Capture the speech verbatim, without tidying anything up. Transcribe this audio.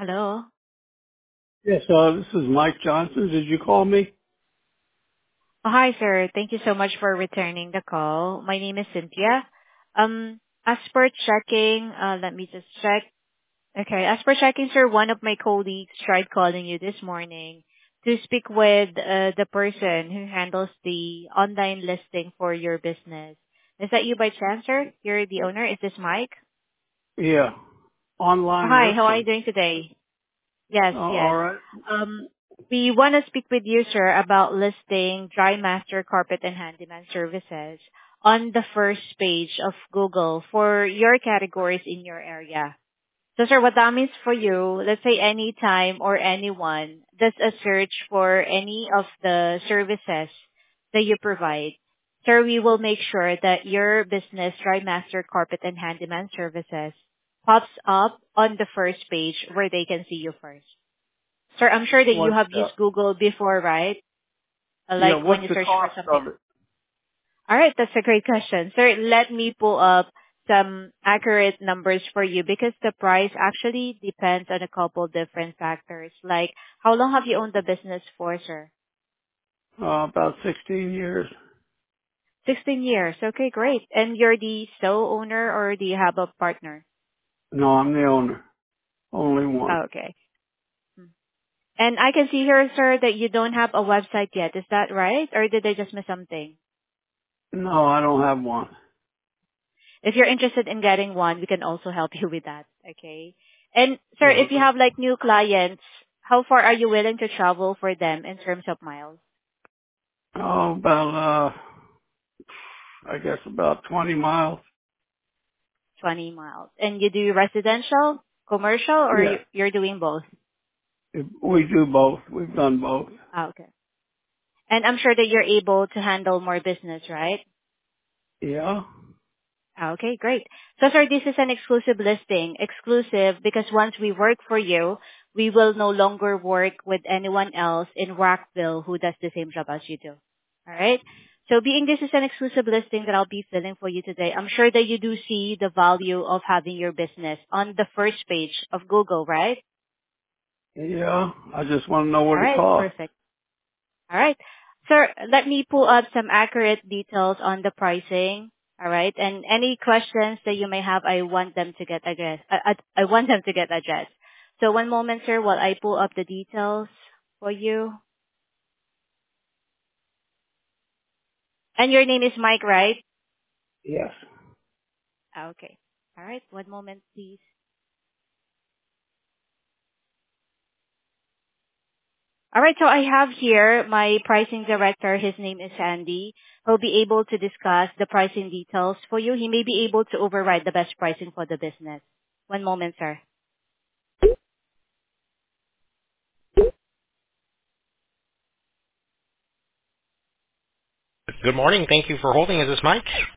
Hello. Yes, uh, this is Mike Johnson. Did you call me? Oh, hi, sir. Thank you so much for returning the call. My name is Cynthia. Um, As per checking, uh let me just check. Okay. As per checking, sir, one of my colleagues tried calling you this morning to speak with uh the person who handles the online listing for your business. Is that you by chance, sir? You're the owner? Is this Mike? Yeah. Oh, Online hi, how are you listing. doing today? Yes, Uh, yes. all right. Um, we want to speak with you, sir, about listing Dry Master Carpet and Handyman Services on the first page of Google for your categories in your area. So, sir, what that means for you, let's say any time or anyone does a search for any of the services that you provide, sir, we will make sure that your business, Dry Master Carpet and Handyman Services, pops up on the first page where they can see you first. Sir, I'm sure that you What? have Uh, used Google before, right? Uh, yeah. Like when What's you the search for cost something. of it? All right, that's a great question. Sir, let me pull up some accurate numbers for you because the price actually depends on a couple different factors. Like, how long have you owned the business for, sir? Uh, about sixteen years. sixteen years. Okay, great. And you're the sole owner or do you have a partner? No, I'm the owner. Only one. Oh, okay. Hmm. And I can see here, sir, that you don't have a website yet. Is that right? Or did I just miss something? No, I don't have one. If you're interested in getting one, we can also help you with that. Okay. And sir, if you Uh, have like new clients, how far are you willing to travel for them in terms of miles? oh, about uh, I guess about twenty miles. twenty miles. And you do residential, commercial, or Yeah. you- you're doing both? If we do both. We've done both. Ah, okay. And I'm sure that you're able to handle more business, right? Yeah. Okay, great. So sir, this is an exclusive listing. Exclusive because once we work for you, we will no longer work with anyone else in Rockville who does the same job as you do. Alright? So being this is an exclusive listing that I'll be filling for you today, I'm sure that you do see the value of having your business on the first page of Google, right? Yeah. I just want to know what it Alright, costs. perfect. All right. Sir, let me pull up some accurate details on the pricing. All right. And any questions that you may have, I want them to get addressed. I, I, I want them to get addressed. So one moment, sir, while I pull up the details for you. And your name is Mike, right? Yes. Ah, okay. All right. One moment, please. All right. So I have here my pricing director. His name is Andy. He'll be able to discuss the pricing details for you. He may be able to override the best pricing for the business. One moment, sir. Good morning. Thank you for holding. Is this Mike?